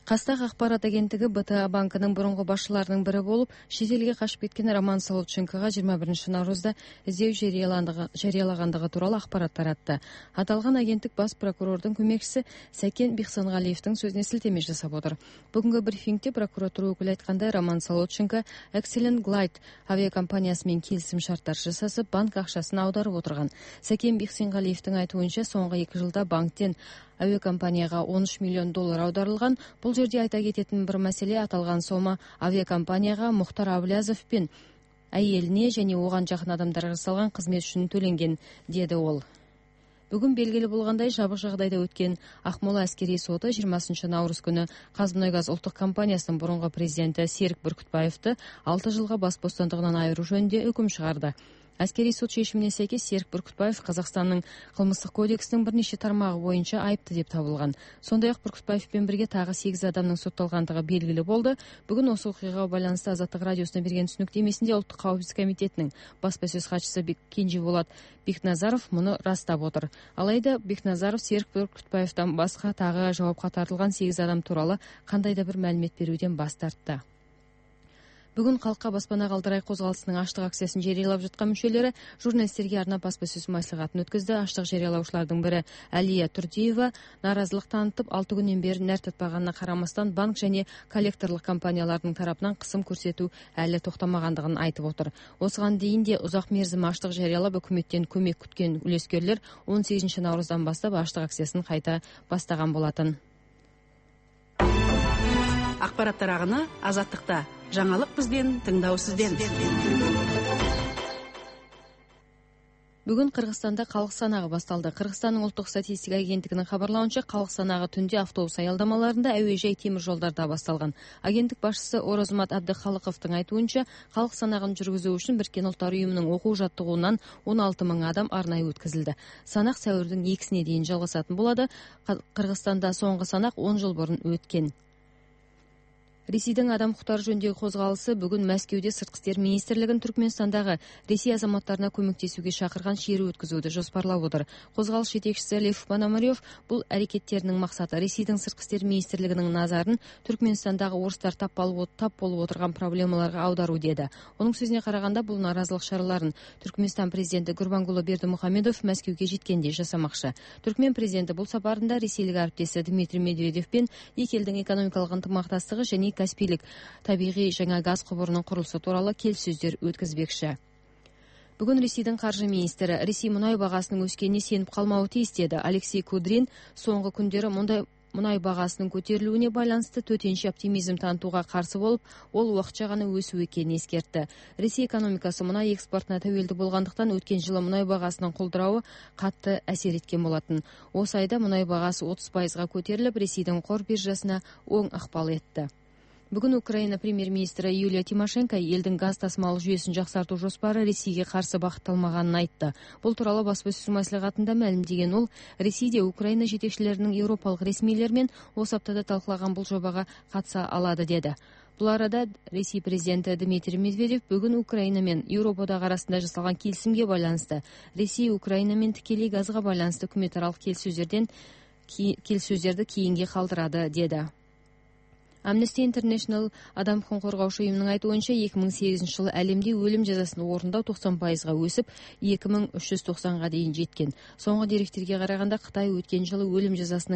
Кастак акпарат агенттиги БТА банкынын мурунку башчыларынын бири болуп, чет элге качып кеткен Роман Солодченкого 21-наурузда издөө жарыялагандыгы тууралуу акпарат таратты. Аталган агенттик бас прокурордун көмөкчүсү Сакен Бихсангалиевдин сөзүнө силтеме жасап отур. Бүгүнкү брифингде прокуратура өкүлү айткандай, Роман Солодченко Excellent Glide авиакомпаниясы менен келисим шарттар жасасып, банк акчасын аударып отурган. Сакен Бихсангалиевдин айтуунча, соңку 2 жылда банктен авиакомпанияга $13 миллион аударылган. Бул жерде айта кететін бір маселе, аталган сома авиакомпанияга Мухтар Аблязов пен айелине және оған жақын адамдарга жасалган кызмет үчүн төленген, деди ол. Бүгүн белгилүү болгондой, жабык жагдайда өткөн Акмола аскерий соту 20-наурыз күнү Казмунайгаз улуттук компаниясынын мурунку президенти Серик Бүркүтбаевди 6 жылга бас бостандыгынан айыруу жөнүндө өкүм чыгарды. Аскерий сот чечимине сейкес Серик Бүркүтбаев Казакстандын кылмыстык кодексинин бир нече тармагы боюнча айыпты деп табылган. Сондай-ак Бүркүтбаев менен бирге тагы 8 адамдын соттолгондугу белгилүү болду. Бүгүн осы окуяга байланыштуу Азаттык радиосуна берген түшүнүктөмөсүндө Улуттук каапсыздык комитетинин баспасөз катчысы Кенжеболот Бекназаров муну растап отур. Алайда Бекназаров Серик Бүркүтбаевден башка тагы жоопко тартылган 8 адам тууралуу кандай да бир маалымет берүүдөн бас тартты. Бүгүн Калкка баспана калдырай козголусунун аштык акциясын жарыялап жаткан мүчөлөрү журналисттерге арнап баспасөз маслихатын өткөздү. Аштык жарыялаушулардын бири Алия Турдиева нааразылык танытып, 6 күндөн бери нәр татпаганына карамастан банк жана коллекторлук компаниялардын тарапынан кысым көрсөтүү әлі токтомагандыгын айтып отур. Осуган дейин де узак мерзим аштык жарыялап өкмөттөн көмөк күткөн үлескерлер 18-науруздан баштап аштык акциясын кайта бастаган болатын. Акпараттар агыны Азаттыкта. Жаңалык бизден, тыңдоо сизден. Бүгүн Кыргызстанда калк санагы басталды. Кыргызстандын улуттук статистика агенттигинин кабарлауынча, калк санагы түндө автобус аялдамаларында, әуе жай темир жолдордо басталган. Агенттик башчысы Орозмат Абдыкалыковдун айтуунча, калк санагын жүргүзүү үчүн Бириккен Улуттар уюмунун окуу жаттыгуунан 16 000 адам арнайы өткөзүлдү. Санак сәуірдүн 2-сине дейин жалгасатын болду. Кыргызстанда соңку санак 10 жыл бурун өткөн. Ресейдин адам укуктары жөнүндөгү козголуусу бүгүн Мәскеуде Сырткы иштер министрлигин Түркмөнстандагы Ресей азаматтарына көмөктесүүгө чакырган шерүү өткөзүүдө жоспарлап отур. Козголуш жетекчиси Лев Пономарев бул аракеттеринин максаты Ресейдин Сырткы иштер министрлигинин назарын Түркмөнстандагы орустар тап болуп отурган проблемаларга аударуу деди. Онун сөзүнө караганда, бул нааразылык чараларын Түркмөнстан президенти Гурбангулы Бердимухамедов Мәскеуге жеткенде жасамакчы. Түркмен президенти бул сапарында ресейлик ариптеси Дмитрий Медведев пен эки элдин экономикалык ынтымактастыгы және Каспийлик табигый жаңа газ кубурунун курулушу тууралуу келишсөздөр өткөзбекчи. Бүгүн Ресейдин каржы министри Ресей мунай багасынын өскөнүнө сенип калмабы тийиз деди. Алексей Кудрин соңку күндөрү мунай багасынын көтөрүлүүнүне байланыштуу төтенче оптимизм танытууга каршы болуп, ол убакча гана өсүү экенин эскертти. Ресей экономикасы мунай экспортуна тәуелдүү болгондуктан өткөн жылы мунай багасынын кулдурабы катты әсер эткен болатын. Осы айда мунай багасы 30%га көтөрүлүп, Ресейдин кор биржасына оң акпал этти. Бүгүн Украина премьер-министри Юлия Тимошенко элдин газ тасымал жүйөсүн жаксартуу жоспары Ресейге каршы багытталмаганын айтты. Бул тууралуу баспасөз маслихатында маалимдеген ол, Ресейде Украина жетекчилеринин европалык ресмийлер менен осы аптада талкулаган бул жобага катыша алады деди. Бул арада Ресей президенти Дмитрий Медведев бүгүн Украина менен Европадагы арасында жасалган келисимге байланыштуу Ресей Украина менен тикелей газга байланыштуу өкмөт аралык келишсөздөрдү кейинге калтырады деди. Amnesty International адам укугун коргоочу уюмунун айтуунча, 2008 жылы әлемде өлүм жазасын орындоо 90%га өсүп, 2390га дейин жеткен. Соңку деректерге караганда, Кытай өткөн жылы өлүм жазасынын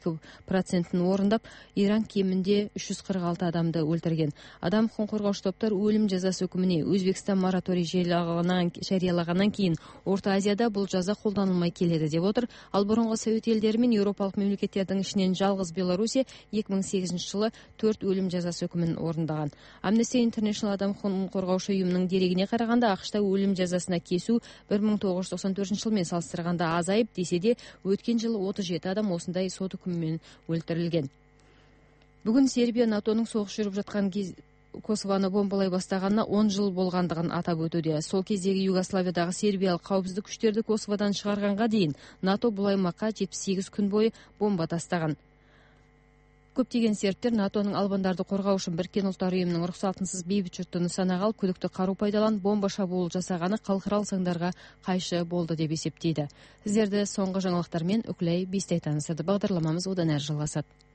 72%-ын орындап, Иран кеминде 346 адамды өлтүргөн. Адам укугун коргоочу топтор өлүм жазасы өкүмүнө Өзбекстан мораторий жарыялагандан кийин Орто Азияда бул жаза колдонулмай келеді деп отур. Ал мурунку Совет элдери менен Европалык мамлекеттердин ичинен жалгыз Белоруссия 2008 жылы 4 өлүм жазасы өкүмүн орундаган. Amnesty International адам укугун коргоочу уюмунун дерегине караганда, АКШта өлүм жазасына кесүү 1994 жыл менен салыштырганда азайып, деседе өткөн жылы 37 адам осындай сот өкүмү менен өлтүрүлгөн. Бүгүн Сербия НАТОнун согуш жүрүп жаткан Косовону бомбалай бастаганына 10 жыл болгондугун атап өтүүдө. Сол кездеги Югославиядагы сербиялык каапсыздык күчтөрдү Косоводон чыгарганга дейин НАТО бул аймакка 78 күн бою бомба тастаган. Көптөгөн сербтер НАТОнун албандарды коргоо үчүн Бириккен Улуттар уюмунун уруксатынсыз бейбит журттун нысанага алып күдүктүү каруу пайдаланып бомба шабуул жасаганы калкыралык заңдарга кайшы болду деп эсептейди. Сиздерди соңку жаңылыктар менен Үкүлай Бестей таанышты. Багдарламамыз одан ары жалгасат.